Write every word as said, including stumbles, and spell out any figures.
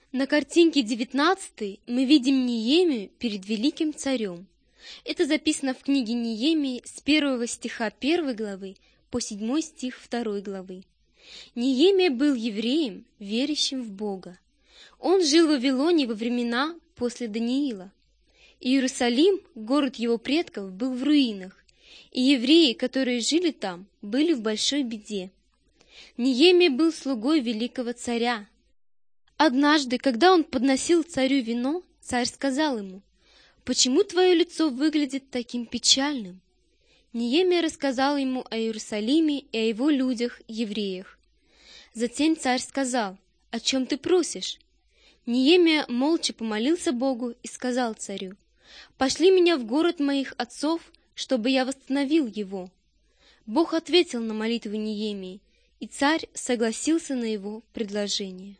На картинке девятнадцатой мы видим Неемию перед великим царем. Это записано в книге Неемии с первого стиха первой главы по седьмой стих второй главы. Неемия был евреем, верящим в Бога. Он жил в Вавилоне во времена после Даниила. Иерусалим, город его предков, был в руинах, и евреи, которые жили там, были в большой беде. Неемия был слугой великого царя. Однажды, когда он подносил царю вино, царь сказал ему: «Почему твое лицо выглядит таким печальным?» Неемия рассказал ему о Иерусалиме и о его людях, евреях. Затем царь сказал: «О чем ты просишь?» Неемия молча помолился Богу и сказал царю: «Пошли меня в город моих отцов, чтобы я восстановил его». Бог ответил на молитву Неемии, и царь согласился на его предложение.